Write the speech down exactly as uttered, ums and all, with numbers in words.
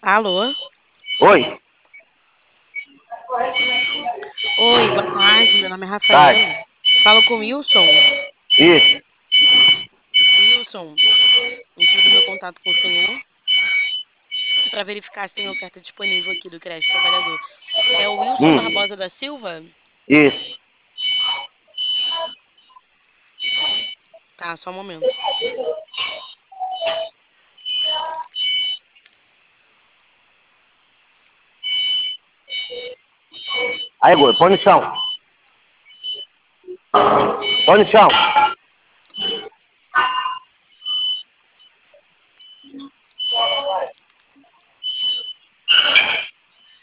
Alô? Oi, Oi, boa tarde. Meu nome é tarde. Rafaela. Falo com o Wilson. Isso. Wilson, o motivo do meu contato com o senhor é para verificar se tem oferta disponível aqui do Creche Trabalhador. É o Wilson Hum, Barbosa da Silva? isso. Tá, só um momento. Aí, Goi, põe no chão. Põe no chão.